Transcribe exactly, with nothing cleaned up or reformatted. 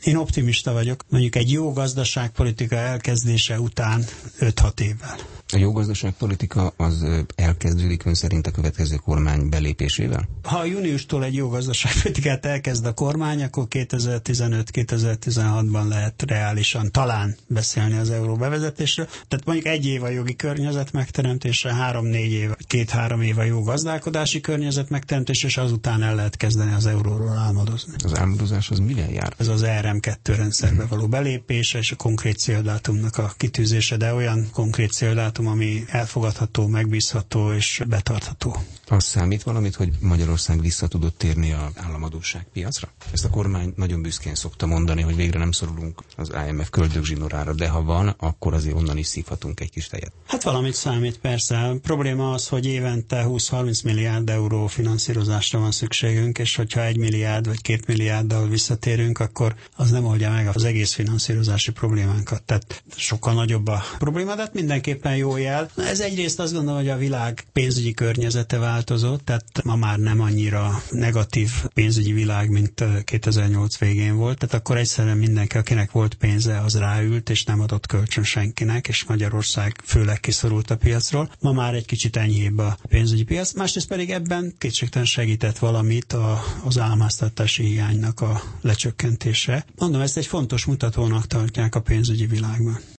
Én optimista vagyok, mondjuk egy jó gazdaságpolitika elkezdése után öt-hat évvel. A jó gazdaságpolitika az elkezdődik ön szerint a következő kormány belépésével? Ha júniustól egy jó gazdaságpolitikát elkezd a kormány, akkor kétezer-tizenöt-kétezer-tizenhatban lehet reálisan talán beszélni az euró bevezetésről. Tehát mondjuk egy év a jogi környezet megteremtése, három-négy év, két-három év a jó gazdálkodási környezet megteremtése, és azután el lehet kezdeni az euróról álmodozni. Az álmodozás az mivel jár? Ez az er em kettő rendszerbe hmm. való belépése és a konkrét céldátumnak a kitűzése, de olyan konkrét céldátum, ami elfogadható, megbízható és betartható. Az számít valamit, hogy Magyarország vissza tudott térni az államadósság piacra? Ezt a kormány nagyon büszkén szokta mondani, hogy végre nem szorulunk az i em ef köldögzsinorára, de ha van, akkor azért onnan is szívhatunk egy kis tejet. Hát valamit számít, persze. A probléma az, hogy évente húsz-harminc milliárd euró finanszírozásra van szükségünk, és hogyha egy milliárd vagy két milliárddal visszatérünk, akkor az nem oldja meg az egész finanszírozási problémánkat. Tehát sokkal nagyobb a probléma, de hát mindenképpen jó jel. Ez egyrészt azt gondolom, hogy a világ pénzügyi környezete változott, tehát ma már nem annyira negatív pénzügyi világ, mint kétezer-nyolc végén volt. Tehát akkor egyszerűen mindenki, akinek volt pénze, az ráült, és nem adott kölcsön senkinek, és Magyarország főleg kiszorult a piacról. Ma már egy kicsit enyhébb a pénzügyi piac. Másrészt pedig ebben kétségtelen segített valamit a, az államháztartási hiánynak a lecsökkentése. Mondom, ezt egy fontos mutatónak tartják a pénzügyi világban.